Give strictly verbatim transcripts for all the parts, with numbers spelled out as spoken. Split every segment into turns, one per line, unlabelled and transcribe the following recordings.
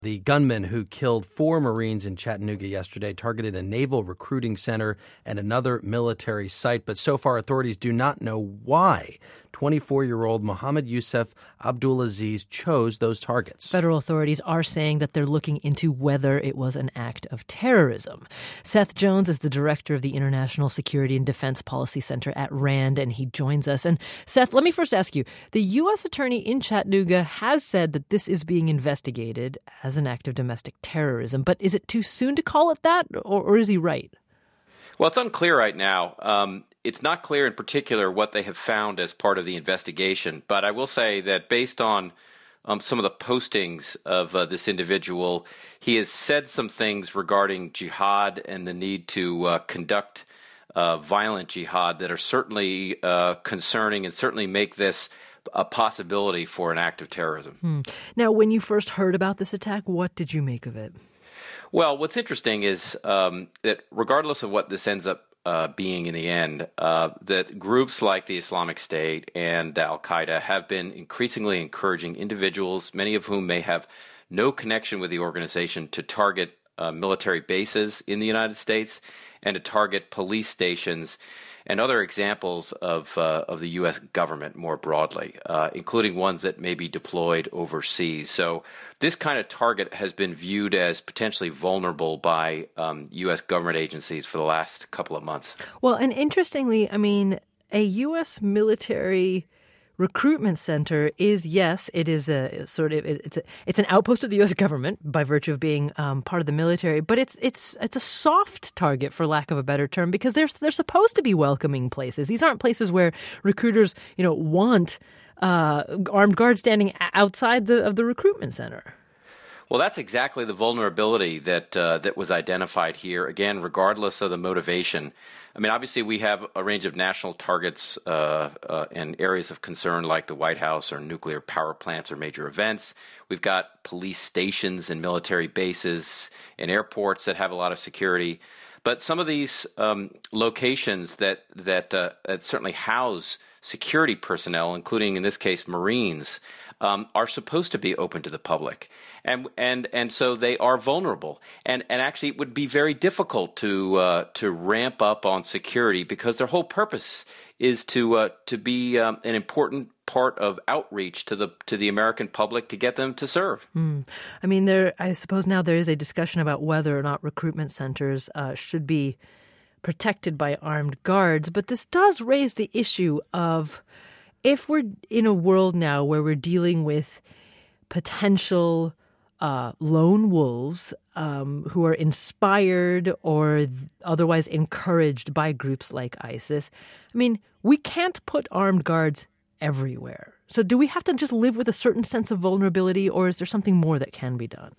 The gunman who killed four Marines in Chattanooga yesterday targeted a naval recruiting center and another military site, but so far authorities do not know why twenty-four-year-old Mohammed Youssef Abdulaziz chose those targets.
Federal authorities are saying that they're looking into whether it was an act of terrorism. Seth Jones is the director of the International Security and Defense Policy Center at RAND, and he joins us. And Seth, let me first ask you, the U S attorney in Chattanooga has said that this is being investigated as an act of domestic terrorism, but is it too soon to call it that, or, or is he right?
Well, it's unclear right now. Um, it's not clear in particular what they have found as part of the investigation, but I will say that based on um, some of the postings of uh, this individual, he has said some things regarding jihad and the need to uh, conduct uh, violent jihad that are certainly uh, concerning and certainly make this a possibility for an act of terrorism.
Hmm. Now, when you first heard about this attack, what did you make of it?
Well, what's interesting is um, that regardless of what this ends up uh, being in the end, uh, that groups like the Islamic State and Al-Qaeda have been increasingly encouraging individuals, many of whom may have no connection with the organization, to target uh, military bases in the United States and to target police stations and other examples of uh, of the U S government more broadly, uh, including ones that may be deployed overseas. So this kind of target has been viewed as potentially vulnerable by um, U S government agencies for the last couple of months.
Well, and interestingly, I mean, a U S military recruitment center is, yes, it is a sort of it's a, it's an outpost of the U S government by virtue of being um, part of the military, but it's it's it's a soft target, for lack of a better term, because they're they're supposed to be welcoming places. These aren't places where recruiters, you know, want uh, armed guards standing outside the of the recruitment center.
Well, that's exactly the vulnerability that uh, that was identified here. Again, regardless of the motivation. I mean, obviously, we have a range of national targets uh, uh, and areas of concern like the White House or nuclear power plants or major events. We've got police stations and military bases and airports that have a lot of security. But some of these um, locations that that, uh, that certainly house security personnel, including in this case Marines, um, are supposed to be open to the public. And and and so they are vulnerable, and and actually it would be very difficult to uh, to ramp up on security because their whole purpose is to uh, to be um, an important part of outreach to the to the American public to get them to serve.
Mm. I mean, there. I suppose now there is a discussion about whether or not recruitment centers uh, should be protected by armed guards, but this does raise the issue of if we're in a world now where we're dealing with potential Uh, lone wolves um, who are inspired or th- otherwise encouraged by groups like ISIS. I mean, we can't put armed guards everywhere. So do we have to just live with a certain sense of vulnerability, or is there something more that can be done?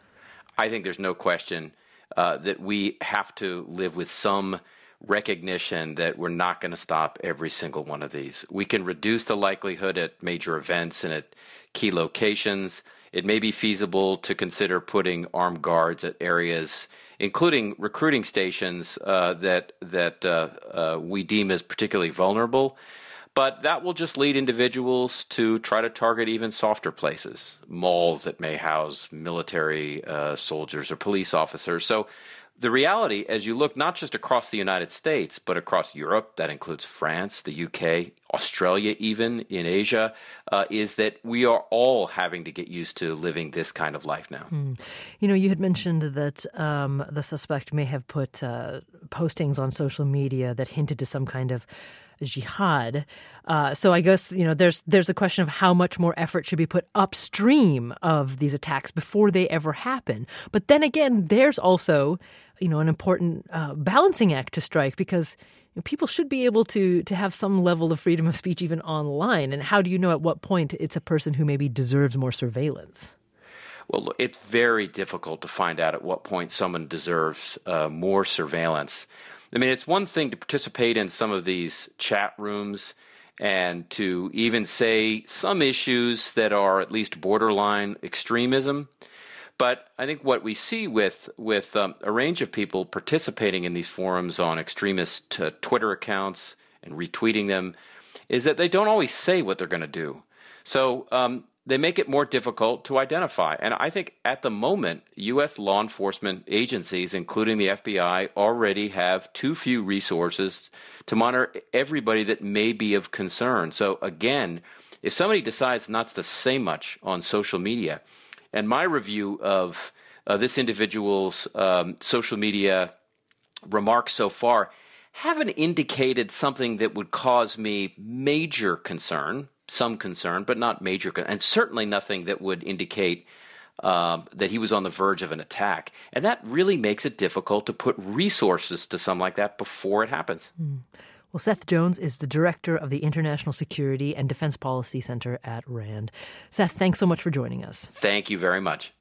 I think there's no question uh, that we have to live with some recognition that we're not going to stop every single one of these. We can reduce the likelihood at major events and at key locations. It may be feasible to consider putting armed guards at areas, including recruiting stations uh, that that uh, uh, we deem as particularly vulnerable. But that will just lead individuals to try to target even softer places, malls that may house military uh, soldiers or police officers. So the reality, as you look not just across the United States, but across Europe, that includes France, the U K, Australia, even in Asia, uh, is that we are all having to get used to living this kind of life now.
Mm. You know, you had mentioned that um, the suspect may have put uh, postings on social media that hinted to some kind of jihad. Uh, so I guess, you know, there's there's a question of how much more effort should be put upstream of these attacks before they ever happen. But then again, there's also, you know, an important uh, balancing act to strike because you know, people should be able to to have some level of freedom of speech even online. And how do you know at what point it's a person who maybe deserves more surveillance?
Well, it's very difficult to find out at what point someone deserves uh, more surveillance. I mean, it's one thing to participate in some of these chat rooms and to even say some issues that are at least borderline extremism. But I think what we see with with um, a range of people participating in these forums on extremist uh, Twitter accounts and retweeting them is that they don't always say what they're going to do. So um, they make it more difficult to identify. And I think at the moment, U S law enforcement agencies, including the F B I, already have too few resources to monitor everybody that may be of concern. So again, if somebody decides not to say much on social media, and my review of uh, this individual's um, social media remarks so far haven't indicated something that would cause me major concern, some concern, but not major, and certainly nothing that would indicate uh, that he was on the verge of an attack. And that really makes it difficult to put resources to something like that before it happens.
Mm. Well, Seth Jones is the director of the International Security and Defense Policy Center at RAND. Seth, thanks so much for joining us.
Thank you very much.